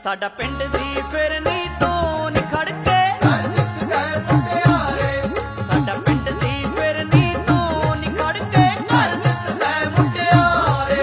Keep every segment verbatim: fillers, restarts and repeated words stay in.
ਸਾਡਾ ਪਿੰਡ ਦੀ ਫਿਰਨੀ ਤੋਂ ਨੀ ਖੜ ਕੇ ਘਰ ਦਿਸ ਗਏ ਮੁਟਿਆਰੇ। ਸਾਡਾ ਪਿੰਡ ਦੀ ਫਿਰਨੀ ਤੋਂ ਨੀ ਖੜ ਕੇ ਘਰ ਦਿਸ ਗਏ ਮੁਟਿਆਰੇ।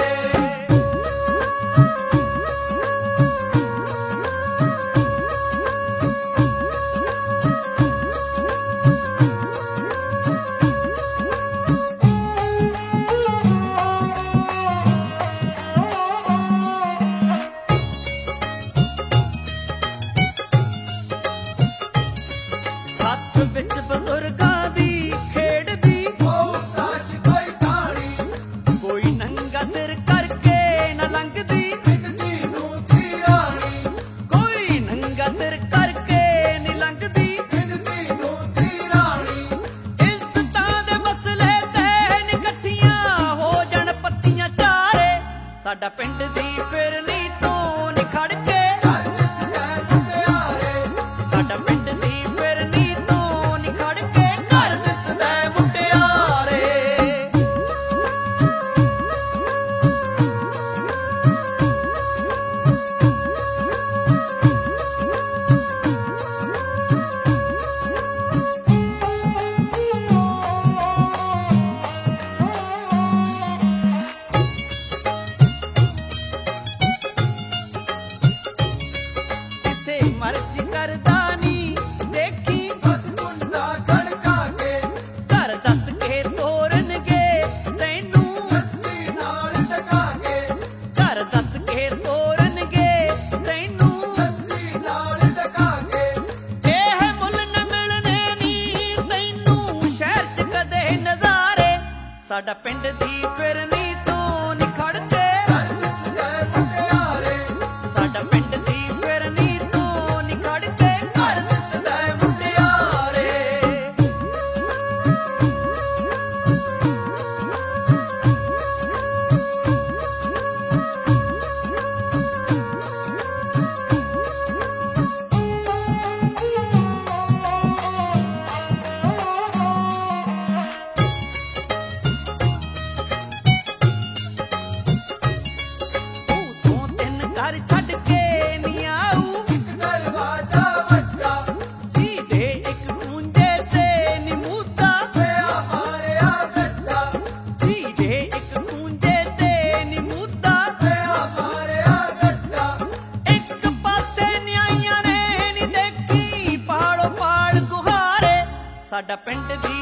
ਹੱਥ ਵਿੱਚ ਬਜ਼ੁਰਗਾਂ ਦੀ ਖੇਡਦੀ ਉਹ ਤਾਸ਼ ਕੋਈ ਢਾਣੀ। ਕੋਈ ਨੰਗਾ ਸਿਰ ਕਰਕੇ ਨਾ ਲੰਘਦੀ ਪਿੰਡ ਦੀ ਨੂੰ ਦੀ ਰਾਣੀ। ਕੋਈ ਨੰਗਾ ਸਿਰ ਕਰਕੇ ਨੀ ਲੰਘਦੀ ਪਿੰਡ ਦੀ ਨੂੰ ਦੀ ਰਾਣੀ। ਇੱਜ਼ਤਾਂ ਦੇ ਮਸਲੇ ਤੇ ਨੀ ਇਕੱਠੀਆਂ ਹੋ ਜਾਣ ਪੱਤੀਆਂ ਚਾਰੇ ਸਾਡਾ ਪਿੰਡ ਦੀ ਫਿਰਨੀ ਤੋਂ ਨੀ ਖੜ ਕੇ ਘਰ ਦਿਸ ਗਏ ਮੁਟਿਆਰੇ। ਸਾਡਾ ਪਿੰਡ ਦੀ ਫਿਰਨੀ ਤੋਂ ਨੀ ਖੜ ਕੇ ਘਰ ਦਿਸ ਗਏ ਮੁਟਿਆਰੇ। ਕਿਸੇ ਮਰਜ਼ੀ ਕਰਦਾ ਨੀ ਦੇਖੀ ਬਸ ਮੁੰਡਾ ਖੜਕਾ ਕੇ ਘਰ ਦੱਸ ਕੇ ਤੋਰਨਗੇ ਤੈਨੂੰ ਜੱਸੀ ਨਾਲ ਟਕਾ ਕੇ। ਘਰ ਦੱਸ ਕੇ ਤੋਰਨਗੇ ਤੈਨੂੰ ਜੱਸੀ ਨਾਲ ਟਕਾ ਕੇ। ਇਹ ਮੁੱਲ ਨ ਮਿਲਣੇ ਨੀ ਤੈਨੂੰ ਸ਼ਹਿਰ ਚ ਕਦੇ ਨਜ਼ਾਰੇ ਸਾਡਾ ਪਿੰਡ ਦੀ ਫਿਰਨੀ ਤੋਂ ਨੀ ਖੜ ਕੇ ਘਰ ਦਿਸ ਗਏ ਮੁਟਿਆਰੇ। ਸਾਡਾ ਪਿੰਡ ਦੀ ਫਿਰਨੀ ਤੋਂ ਨੀ ਖੜ ਕੇ ਘਰ ਦਿਸ ਗਏ ਮੁਟਿਆਰੇ। ਤੂੰ ਤੋਂ ਤਿੰਨ ਘਰ ਛੱਡ ਕੇ ਨੀ ਆਊ ਇੱਕ ਦਰਵਾਜ਼ਾ ਵੱਡਾ ਜੀ ਦੇ ਇੱਕ ਖੂੰਜੇ ਤੇ ਨੀ ਮੂਦਾ ਪਿਆ ਮਾਰਿਆ ਗੱਡਾ। ਜੀ ਦੇ ਇੱਕ ਖੂੰਜੇ ਤੇ ਨੀ ਮੂਦਾ ਪਿਆ ਮਾਰਿਆ ਗੱਡਾ। ਇੱਕ ਪਾਸੇ ਨਿਆਈਆਂ ਨੇ ਨੀ ਦੇਖੀ ਪਹਾੜੋਂ ਪਹਾੜ ਗੁਹਾਰੇ ਸਾਡਾ ਪਿੰਡ ਦੀ